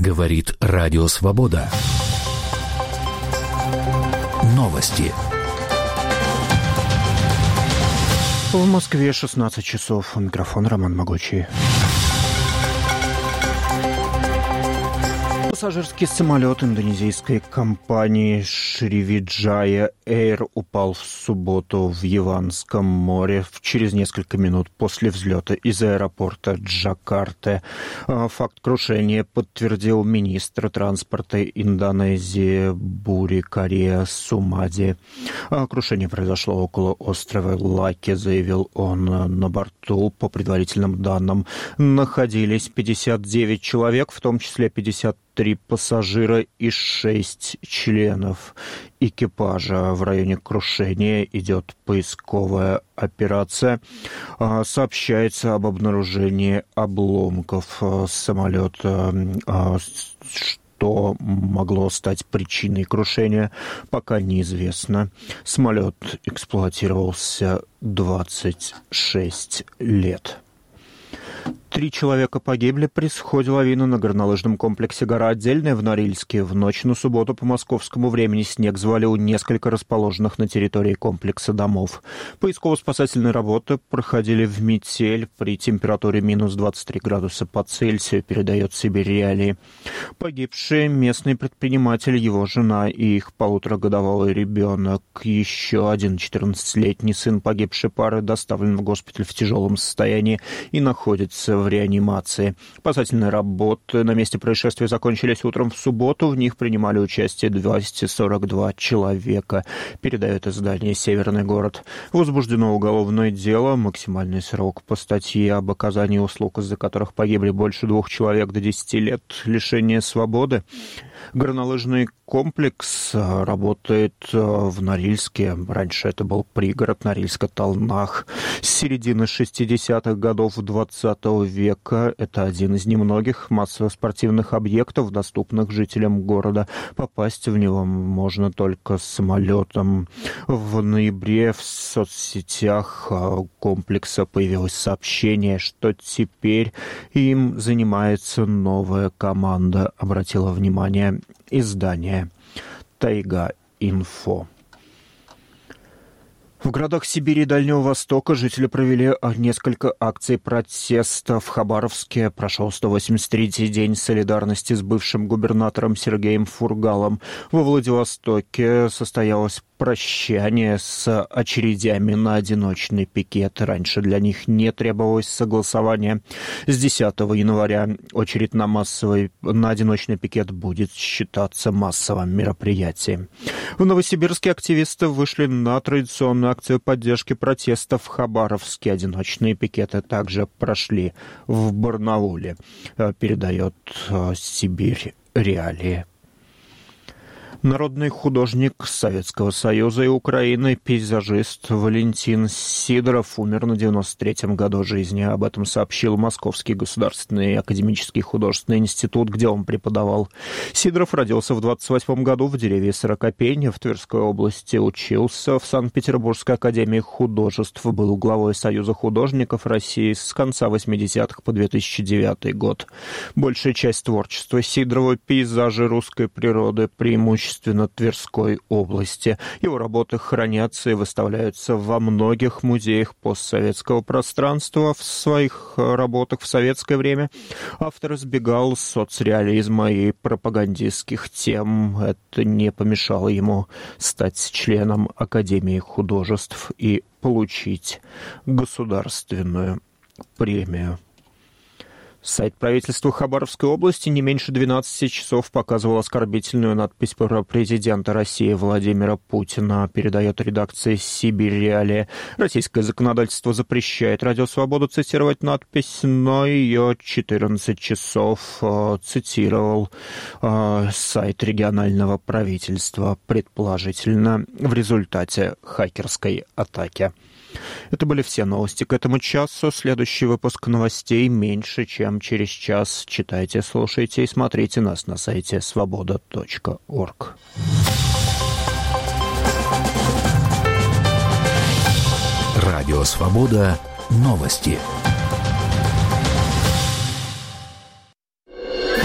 Говорит Радио Свобода. Новости. В Москве 16 часов. У микрофона Роман Могучий. Пассажирский самолет индонезийской компании Sriwijaya Air упал в субботу в Яванском море через несколько минут после взлета из аэропорта Джакарты. Факт крушения подтвердил министр транспорта Индонезии Бури Кария Сумади. Крушение произошло около острова Лаки, заявил он. На борту, по предварительным данным, находились 59 человек, в том числе 53 пассажира и 6 членов экипажа. В районе крушения идет поисковая операция. Сообщается об обнаружении обломков самолета. Что могло стать причиной крушения, пока неизвестно. Самолет эксплуатировался 26 лет. 3 человека погибли при сходе лавины на горнолыжном комплексе «Гора Отдельная» в Норильске. В ночь на субботу по московскому времени снег завалил несколько расположенных на территории комплекса домов. Поисково-спасательные работы проходили в метель при температуре минус 23 градуса по Цельсию, передает Сибирь Реалии. Погибшие местный предприниматель, его жена и их 1,5-годовалый ребенок. Еще один 14-летний сын погибшей пары доставлен в госпиталь в тяжелом состоянии и находится в реанимации. Спасательные работы на месте происшествия закончились утром в субботу. В них принимали участие 242 человека, передает издание «Северный город». Возбуждено уголовное дело. Максимальный срок по статье об оказании услуг, из-за которых погибли больше 2 человек, до 10 лет лишения свободы. Горнолыжный комплекс работает в Норильске. Раньше это был пригород Норильска, Талнах. С середины 60-х годов 20 века это один из немногих массово-спортивных объектов, доступных жителям города. Попасть в него можно только самолетом. В ноябре в соцсетях комплекса появилось сообщение, что теперь им занимается новая команда, обратила внимание издание «Тайга-Инфо». В городах Сибири и Дальнего Востока жители провели несколько акций протеста. В Хабаровске прошел 183-й день солидарности с бывшим губернатором Сергеем Фургалом. Во Владивостоке состоялось прощание с очередями на одиночный пикет. Раньше для них не требовалось согласования. С 10 января очередь на одиночный пикет будет считаться массовым мероприятием. В Новосибирске активисты вышли на традиционную акцию поддержки протеста в Хабаровске. Одиночные пикеты также прошли в Барнауле, передает Сибирь Реалии. Народный художник Советского Союза и Украины, пейзажист Валентин Сидоров умер на 93-м году жизни. Об этом сообщил Московский государственный академический художественный институт, где он преподавал. Сидоров родился в 28-м году в деревне Сорокопень в Тверской области, учился в Санкт-Петербургской академии художеств, был главой Союза художников России с конца 80-х по 2009 год. Большая часть творчества Сидорова — пейзажи русской природы, преимущественно Тверской области. Его работы хранятся и выставляются во многих музеях постсоветского пространства. В своих работах в советское время автор избегал соцреализма и пропагандистских тем. Это не помешало ему стать членом Академии художеств и получить государственную премию. Сайт правительства Хабаровской области не меньше 12 часов показывал оскорбительную надпись про президента России Владимира Путина, передает редакция «Сибирь Реалии». Российское законодательство запрещает Радио Свобода цитировать надпись, но ее 14 часов цитировал сайт регионального правительства, предположительно в результате хакерской атаки. Это были все новости к этому часу. Следующий выпуск новостей меньше, чем через час. Читайте, слушайте и смотрите нас на сайте svoboda.org. Радио Свобода. Новости.